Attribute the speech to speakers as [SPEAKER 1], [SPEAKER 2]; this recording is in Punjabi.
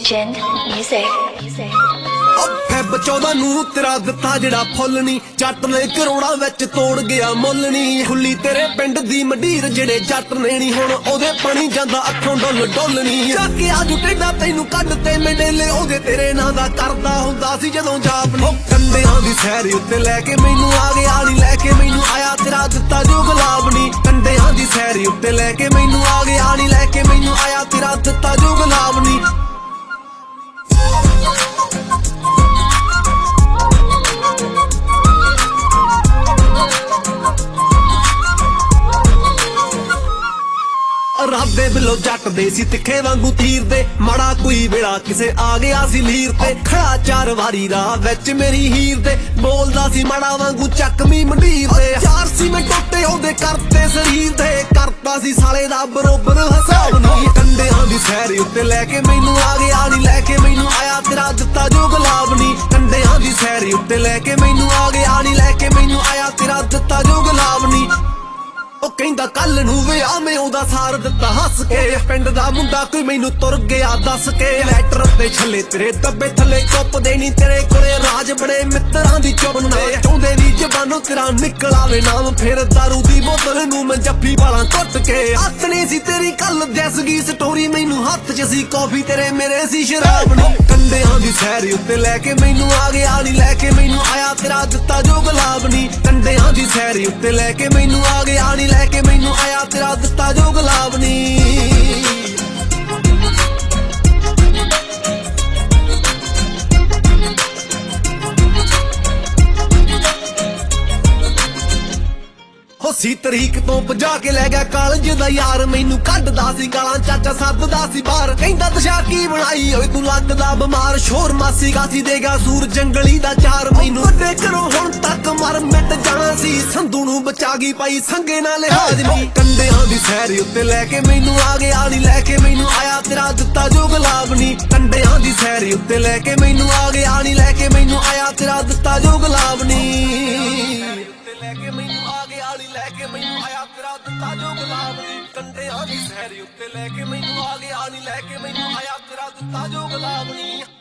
[SPEAKER 1] Legend Music.
[SPEAKER 2] ਫੈਬ 14 ਨੂੰ ਤੇਰਾ ਦਿੱਤਾ ਜਿਹੜਾ ਫੁੱਲ ਨੀ ਜੱਟ ਨੇ ਕਰੋੜਾਂ ਵਿੱਚ ਤੋੜ ਗਿਆ ਮੁੱਲ ਨੀ ਖੁੱਲੀ ਤੇਰੇ ਪਿੰਡ ਦੀ ਮੰਡੀਰ ਜਿਹੜੇ ਜੱਟ ਨੇ ਨੀ ਹੁਣ ਉਹਦੇ ਪਾਣੀ ਜਾਂਦਾ ਅੱਖੋਂ ਡੁੱਲ ਡੁੱਲ ਨੀ ਚੱਕੇ ਆਜੂ ਟੇਡਾ ਤੈਨੂੰ ਕੱਢ ਤੇ ਮੰਡੇਲੇ ਉਹਦੇ ਤੇਰੇ ਨਾਂ ਦਾ ਕਰਦਾ ਹੁੰਦਾ ਸੀ ਜਦੋਂ ਜਾਪ ਨੀ ਕੰਡਿਆਂ ਦੀ ਸੈਰ ਉੱਤੇ ਲੈ ਕੇ ਮੈਨੂੰ ਆ ਗਿਆ ਨੀ ਲੈ ਕੇ ਮੈਨੂੰ ਆਇਆ ਤੇਰਾ ਦਿੱਤਾ ਜੋ ਗੁਲਾਬ ਨੀ ਕੰਡਿਆਂ ਦੀ ਸੈਰ ਉੱਤੇ ਲੈ ਕੇ ਮੈਨੂੰ ਆ ਗਿਆ ਨੀ ਲੈ ਕੇ ਮੈਨੂੰ ਆਇਆ ਤੇਰਾ ਦਿੱਤਾ ਜੋ ਗੁਲਾਬ ਨੀ ਰਾਬੇ ਬਿਲੋ ਜੱਟ ਦੇ ਸੀ ਤਿੱਖੇ ਵਾਂਗੂ ਤੀਰ ਦੇ ਮਾੜਾ ਕੋਈ ਵੇਲਾ ਕਿਸੇ ਆ ਗਿਆ ਸੀ ਲੀਰ ਤੇ ਖੜਾ ਚਾਰ ਵਾਰੀ ਰਾਹ ਵਿੱਚ ਮੇਰੀ ਹੀਰ ਦੇ ਬੋਲਦਾ ਸੀ ਮਾੜਾ ਵਾਂਗੂ ਚੱਕਵੀਂ ਮੰਡੀਰ ਦੇ ਚਾਰ ਸੀ ਮੈਂ ਟੁੱਟੇ ਉਹਦੇ ਕਰਤੇ ਸਰੀਰ ਦੇ ਕਰਤਾ ਸੀ ਸਾਲੇ ਦਾ ਬਰੋਬਰ ਹਿਸਾਬ ਨਹੀਂ ਕੰਡਿਆਂ ਦੀ ਸੈਰ ਉੱਤੇ ਲੈ ਕੇ ਮੈਨੂੰ ਆ ਗਿਆ ਨੀ ਲੈ ਕੇ ਮੈਨੂੰ ਆਇਆ ਤੇਰਾ ਦਿੱਤਾ ਜੋ ਗੁਲਾਬ ਨੀ ਕੰਡਿਆਂ ਦੀ ਸੈਰ ਉੱਤੇ ਲੈ ਕੇ ਮੈਨੂੰ ਆ ਗਿਆ ਨੀ ਲੈ ਕੇ ਮੈਨੂੰ ਆਇਆ ਤੇਰਾ ਦਿੱਤਾ ਜੋ ਗੁਲਾਬ ਨੀ ਉਹ ਕਹਿੰਦਾ ਕੱਲ ਨੂੰ ਵਿਆਹ ਮੈਂ ਉਹਦਾ ਸਾਰ ਦਿੱਤਾ ਹੱਸ ਕੇ ਪਿੰਡ ਦਾ ਮੁੰਡਾ ਕੋਈ ਮੈਨੂੰ ਤੁਰ ਗਿਆ ਦੱਸ ਕੇ ਲੈਟਰ ਤੇ ਛੱਲੇ ਤੇਰੇ ਦੱਬੇ ਥੱਲੇ ਚੁੱਪ ਦੇਣੀ ਤੇਰੇ ਕੋਲੇ ਰਾਜ ਬੜੇ ਮਿੱਤਰਾਂ ਦੀ ਚੁੱਪ ਨਾ ਚਾਹੁੰਦੇ ਵੀ ਜ਼ਬਾਨੋਂ ਤੇਰਾ ਨਿਕਲ ਆਵੇ ਨਾਮ ਫਿਰ ਦਾਰੂ ਦੀ ਬੋਤਲ ਨੂੰ ਮੈਂ ਜੱਫੀ ਵਾਲਾਂ ਟੁੱਟ ਕੇ ਹੱਥਣੀ ਸੀ ਤੇਰੀ ਕੱਲ ਜੈਸ ਗਈ ਸਟੋਰੀ ਮੈਨੂੰ ਹੱਥ 'ਚ ਸੀ ਕਾਫੀ ਤੇਰੇ ਮੇਰੇ ਸੀ ਸ਼ਰਾਬ ਨੀ ਕੰਡਿਆਂ ਦੀ ਸੈਰ ਉੱਤੇ ਲੈ ਕੇ ਮੈਨੂੰ ਆ ਗਿਆ ਨੀ ਲੈ ਕੇ ਮੈਨੂੰ ਆਇਆ ਤੇਰਾ ਦਿੱਤਾ ਜੋ ਗੁਲਾਬ ਨੀ ਕੰਡਿਆਂ ਦੀ ਸੈਰ ਉੱਤੇ ਲੈ ਕੇ ਮੈਨੂੰ ਆ ਗਿਆ ਨੀ ਲੈ ਕੇ ਮੈਨੂੰ ਆਇਆ ਤੇਰਾ ਦਿੱਤਾ ਜੋ ਗੁਲਾਬ ਨੀ ਸੀ ਤਰੀਕ ਤੋਂ ਭਜਾ ਕੇ ਲੈ ਗਿਆ ਕਾਲਜ ਦਾ ਯਾਰ ਮੈਨੂੰ ਕੱਢਦਾ ਸੀ ਗਾਲਾਂ ਚਾਚਾ ਸੱਦਦਾ ਸੀ ਬਾਹਰ ਕਹਿੰਦਾ ਦਸ਼ਾ ਕੀ ਬਣਾਈ ਓਏ ਤੂੰ ਲੱਗਦਾ ਬਿਮਾਰ ਸ਼ੋਰ ਮਾਸੀ ਗਾਸੀ ਦੇਗਾ ਸੂਰ ਜੰਗਲੀ ਦਾ ਚਾਰ ਮੈਨੂੰ ਵੱਡੇ ਕਰੋ ਹੁਣ ਤੱਕ ਮਰ ਮਿਟ ਜਾਣਾ ਸੀ ਸੰਧੂ ਨੂੰ ਬਚਾ ਗਈ ਪਾਈ ਸੰਗੇ ਨਾਲ ਲਿਹਾਜ਼ ਨਹੀਂ ਕੰਡਿਆਂ ਦੀ ਸੈਰ ਉੱਤੇ ਲੈ ਕੇ ਮੈਨੂੰ ਆ ਗਿਆ ਨੀ ਲੈ ਕੇ ਮੈਨੂੰ ਆਇਆ ਤੇਰਾ ਦਿੱਤਾ ਜੋ ਗੁਲਾਬ ਨੀ ਕੰਡਿਆਂ ਦੀ ਸੈਰ ਉੱਤੇ ਲੈ ਕੇ ਮੈਨੂੰ ਆ ਗਿਆ ਨੀ ਲੈ ਕੇ ਮੈਨੂੰ ਆਇਆ ਤੇਰਾ ਦਿੱਤਾ ਜੋ ਗੁਲਾਬ ਨੀ ਲੈ ਕੇ ਮੈਨੂੰ ਆ ਗਿਆ ਨੀ ਲੈ ਕੇ ਮੈਨੂੰ ਆਇਆ ਤੇਰਾ ਦਿੱਤਾ ਜੋ ਗੁਲਾਬ ਨੀ ਕੰਡਿਆਂ ਦੀ ਸੈਰ ਉੱਤੇ ਲੈ ਕੇ ਮੈਨੂੰ ਆ ਗਿਆ ਨੀ ਲੈ ਕੇ ਮੈਨੂੰ ਆਇਆ ਤੇਰਾ ਦਿੱਤਾ ਜੋ ਗੁਲਾਬ ਨੀ